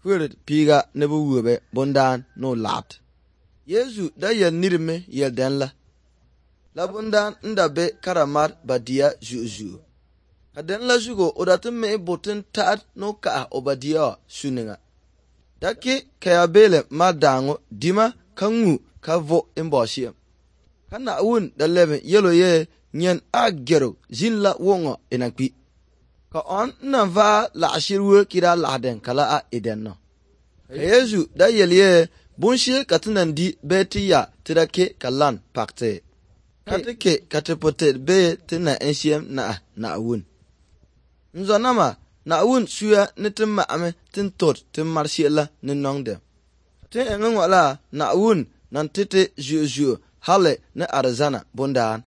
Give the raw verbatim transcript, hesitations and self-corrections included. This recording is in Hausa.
Furet piga ne bu wube bundan no lat. Yesu da yel nirme yel den la. La bundan nda be karamar badia juju. Kaden la jugo odatum me botin taat no ka obadia suninga. Daki kaya bele madango dima kangu kavo imboshiem. Kana un da leben yelo ye nyen agero jin la wongo inakpi. Ka on na va la ashirwe kira la den kala a edenno. Yesu da yel ye bunshi katinan di beti ya tidake kalan pakte. Katike katipote be tina enshiem na na un. Nzonama na un suya nitim ma ame tin tot tin marshiela ni nongde. Tin engwala na un nan tite juju hale ne arzana bundan.